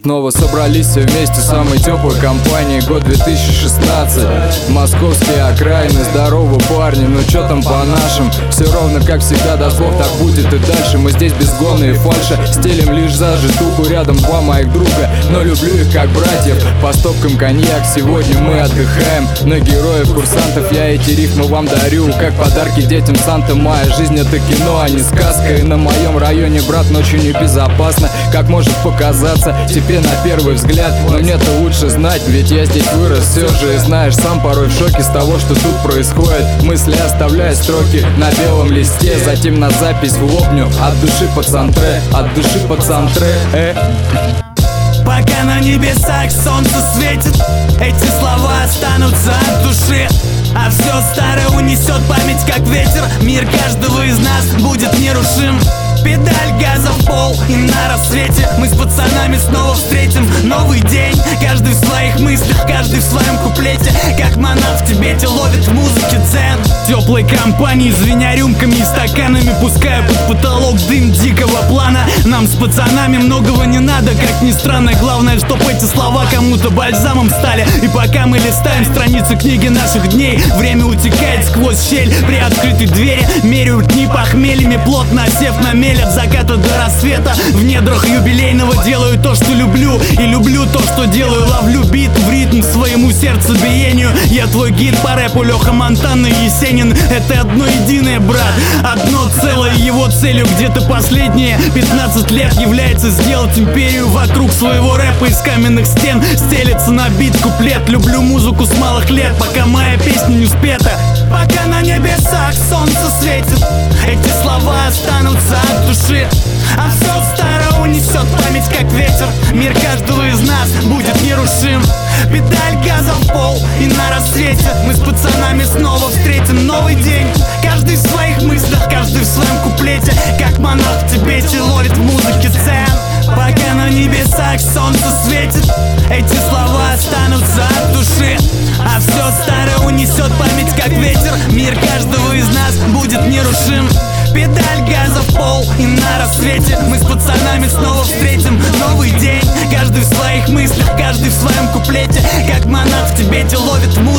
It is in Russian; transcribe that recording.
Снова собрались все вместе, самой теплой компании. Год 2016, московские окраины. Здорово, парни, ну чё там по нашим? Все ровно как всегда, даст Бог, так будет и дальше. Мы здесь без гона и фальша, стелим лишь за житуку. Рядом два моих друга, но люблю их как братьев. По стопкам коньяк, сегодня мы отдыхаем. На героев, курсантов я эти рифмы вам дарю, как подарки детям Санта. Моя жизнь это кино, а не сказка. И на моем районе, брат, ночью небезопасно, как может показаться тебе на первый взгляд. Но мне-то лучше знать, ведь я здесь вырос все же. И знаешь, сам порой в шоке с того, что тут происходит. Мысли оставляя строки на белом листе, затем на запись в лобню. От души пацантре, от души пацантре. Пока на небесах солнце светит, эти слова останутся от души. А все старое унесет память как ветер. Мир каждого из нас будет нерушим. Педаль газа в пол, и на рассвете мы с пацанами снова встретим новый день. Каждый в своих мыслях, каждый в своем куплете, как монах в Тибете ловит в музыке дзен. Теплой компании, звеня рюмками и стаканами, пуская под потолок дым дикого плана. Нам с пацанами многого не надо, как ни странно. Главное, чтоб эти слова кому-то бальзамом стали. И пока мы листаем страницы книги наших дней, время утекает сквозь щель при открытой двери. Меряют дни похмельями, плотно осев на мель. От заката до рассвета в недрах юбилейного делаю то, что люблю, и люблю то, что делаю. Ловлю бит в ритм своему сердцебиению. Я твой гид по рэпу, Леха Монтана и Есенин. Это одно единое, брат, одно целое. Его целью где-то последние 15 лет является сделать империю вокруг своего рэпа. Из каменных стен стелется на бит куплет. Люблю музыку с малых лет, пока моя песня не спета. Пока на небесах солнце светит, эти слова останутся от души. А все старое унесет память как ветер. Мир каждого из нас будет нерушим. Педаль газа в пол, и на рассвете мы с пацанами снова встретим новый день. Каждый в своих мыслях, каждый в своем куплете, как монах в Тибете ловит в музыке дзен. Пока на небесах солнце светит, эти слова останутся от души. А все старое унесет память как ветер. Мир каждого из нас будет нерушим. Педаль газа в пол, и на рассвете мы с пацанами снова встретим новый день. Каждый в своих мыслях, каждый в своем куплете, как монах в Тибете ловит в